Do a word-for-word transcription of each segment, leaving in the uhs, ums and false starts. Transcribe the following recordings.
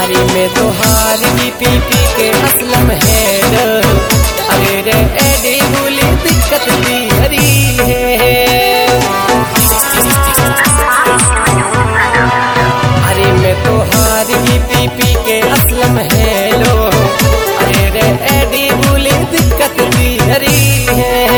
अरे मैं तो हार की पी पी के असलम है अरे रे एडी बोली दिक्कत दी हरी है। अरे मैं तो हार की पी पी के असलम है लो अरे रे एडी बोली दिक्कत दी हरी है।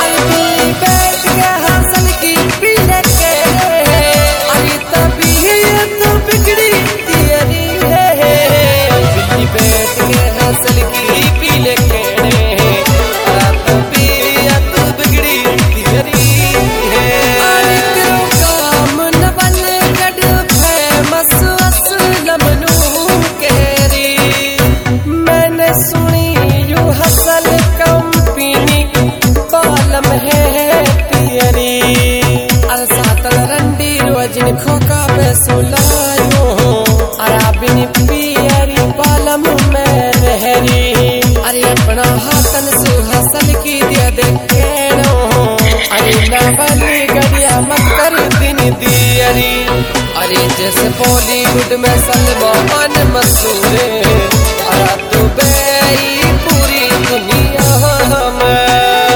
खोका पे सुलायो अराबिनी पियरी पालम में रहरी अरे अपना हाथन सुहसल की दिया देखेनो अरे नवली गड़िया मत कर दिन दियरी अरे जैसे बॉलीवुड में सलमान मसूरे अरे तू बेई पूरी दुनिया में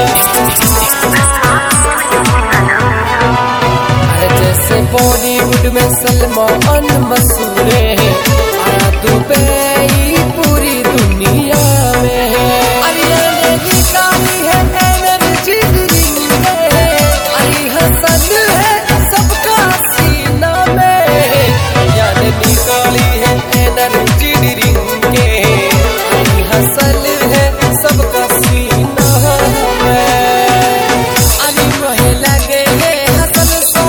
बॉलीवुड में सलमान मसूरे आया दुबई पूरी दुनिया में है। अरे निकाली है एनर्जी ड्रिंक अरे हसन है सबका सीना में यानी निकाली है एनर्जी ड्रिंक अरे हसन है सबका सीना में। अरे मोहे लगे है हसन सो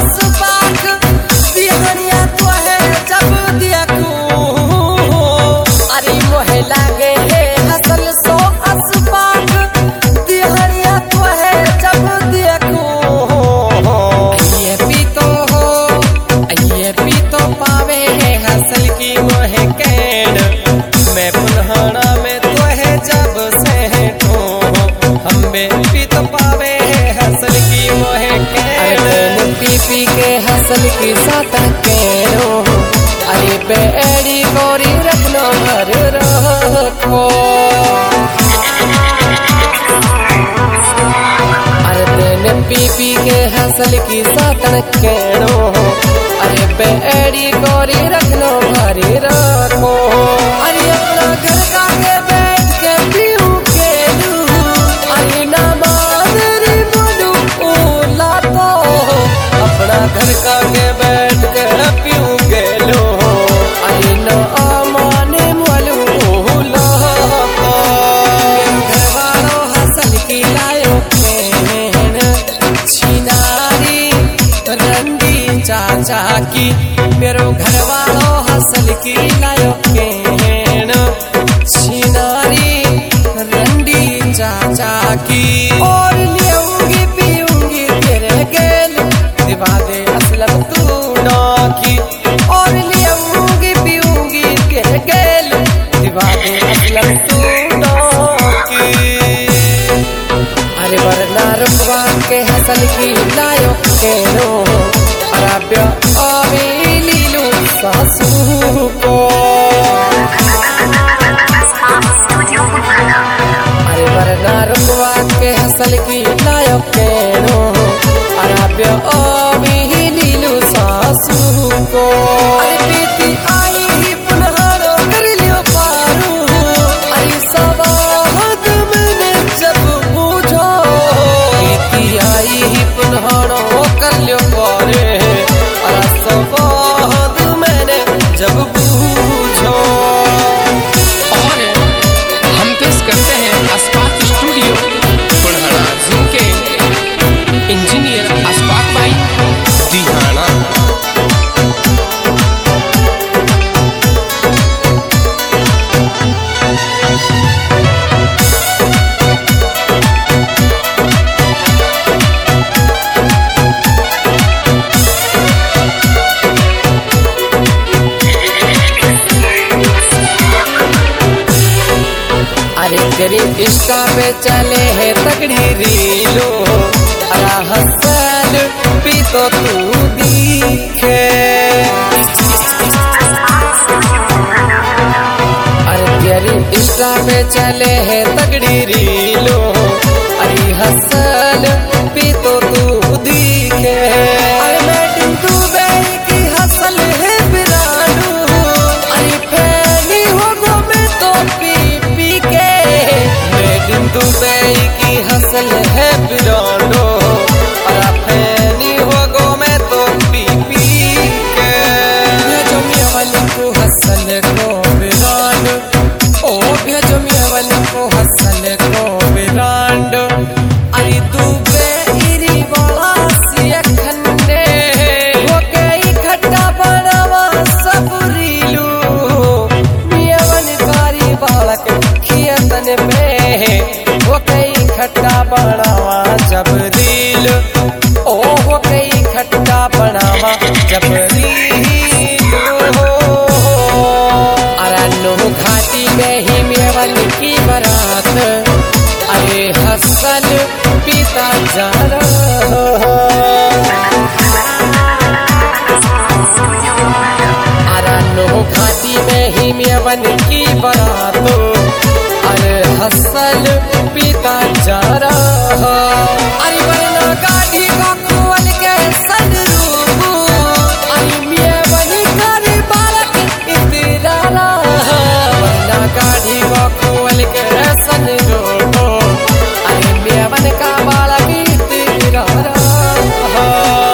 पी के हसल की साथ केरो अरे बेड़ी गोरी रखनो भर रखो अरे तेने पी पी के हसल की साथ केरो अरे बेड़ी गोरी रखनो भर रखो। अरे अपना घर का के बैठ के पीऊ के लू अरे ना मारे बोलू ओला तो अपना घर का के बैठ के पीऊ गेलो अरे न आमाने मोलू लो घर वालों हसल की लायो केन छिनारी रंडी चाचा की मेरो घर वालों हसल की लायो केन छिनारी रंडी चाचा की और लेऊंगी पीऊंगी तेरे गेल दिवा दे असलम तू ना की और लेऊंगी पीऊंगी तेरे गेल दिवा दे असलम तू ना की। अरे वरना रुकवा के हसल की लायो के नो अराब्या आवे लीलू सासू को अरे वरना रुकवा के हसल की लायो के नो अराब्या आवे लीलू सासू को। अरे बीती आई ही पुनहारो कर लियो पारू अरे सवाद मैंने जब पूछो बीती आई ही पुनहारो कर लियो पारे अरे सवाद मैंने जब पूछो। और हम पेश करते हैं अस्पाक स्टूडियो पुनहरा जिम के इंजीनियर अस्पाक भाई दिहाना। अरे तेरी इश्का पे चले है तगड़ी रीलो अरा हसन भी तो तू दिखे इंस्टा पे चले है तगड़ी रीलो, अरे हसल भी तो तू दिखे। अरे मैडम तू बेरी की हसल है बिरानू, अरे फैनी हो गो मैं तो पी पी के। मैडम तू बेरी की हसल है बिरानू, अरे फैनी हो गो मैं तो पी पी के। जो मियावन को हसल को बिरान, ओ भेजो मियावन को हसल को बिरांड। अरे तू बेरी वाला सिया खन्ने हो गई खट्टा बनावा सब रीलू। मियावन कारी बालक खियतन पे हो गई खट्टा बनावा जब रील, ओ हो गई खट्टा बनावा जब रील हो। अरन्नो घाटी में ही मेवन की बारात, अरे हसन पीता जा रहा। अरन्नो घाटी में ही मेवन की बारात, अरे हसन पीता जा रहा। अरे वरना गाड़ी को खोल के सनरूफ, अरे मेवन कारी बालक इतरा। वरना गाड़ी को खोल के सनरूफ, अरे मेवन का बालक इतरा रहा।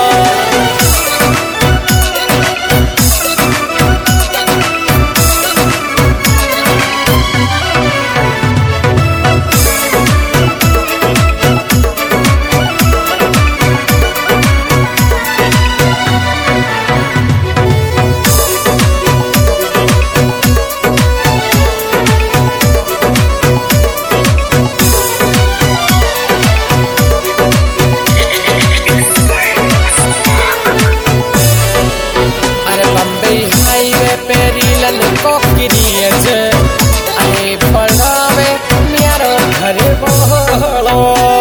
अरे बम्बई हाईवे पे रीलन को गिरियज, अरे पड़ावे म्यारो घरे बोलो।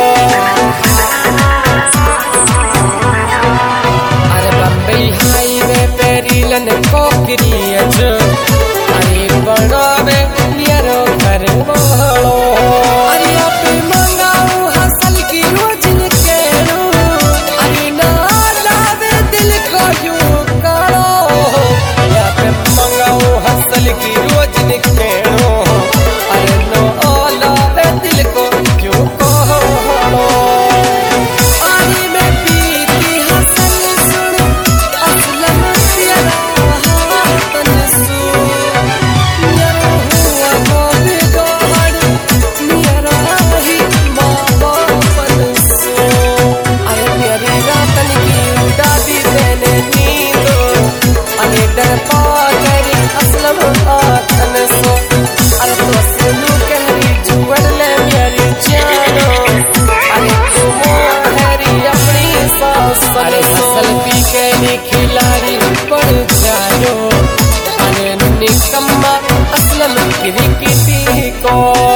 अरे बम्बई हाईवे पे रीलन को गिरियज, अरे पड़ावे म्यारो घरे बोलो। अरे आप मंगाऊ हसल की रोजन केड़ू, अरे ना लावे दिल को यूं करो। या पे मंगाऊ हसल की रोजन केड़ू, अरे नो लावे दिल को क्यों करो। अरे मैं पीती हसल सुन असलम तेरा हाथन सू। मेरा हुआ को बिगाड़ मेरा ही माँ बापन सो। अरे मेरी रातन की उड़ा दी मैंने नींद, अरे डर पा करी असलम आखन सो। अरे तो सुनू कहरी जुगड़ ले मेरी जानो, अरे तुम हैरी अपनी सांस। अरे हसल पी के नी खिलाड़ी पड़ जायो, अरे निकम्मा असलम क्रिकेटी को।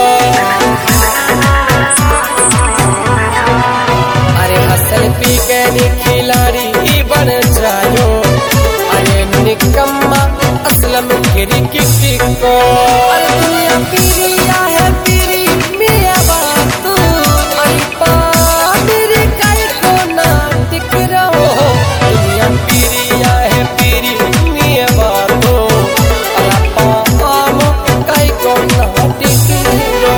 अरे हसल पी के नी खिलाड़ी बन जायो, अरे निकम्मा असलम क्रिकेटी को। अरे दुनिया पीरिया है पीरी मिया बात, अरे पा मेरे काई को ना टिक रहो। दुनिया पीरिया है पीरी मिया बात, अरे पा आम काई को ना टिक रहो।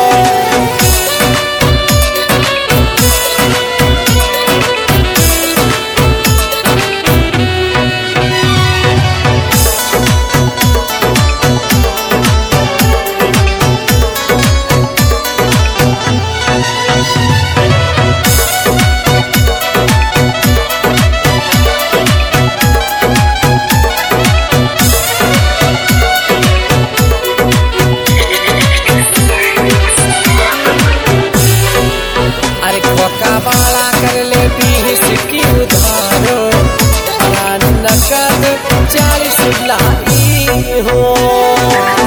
अरे खोका वाला कर ले बीस की उधारो, नकद चालीस लाई हो।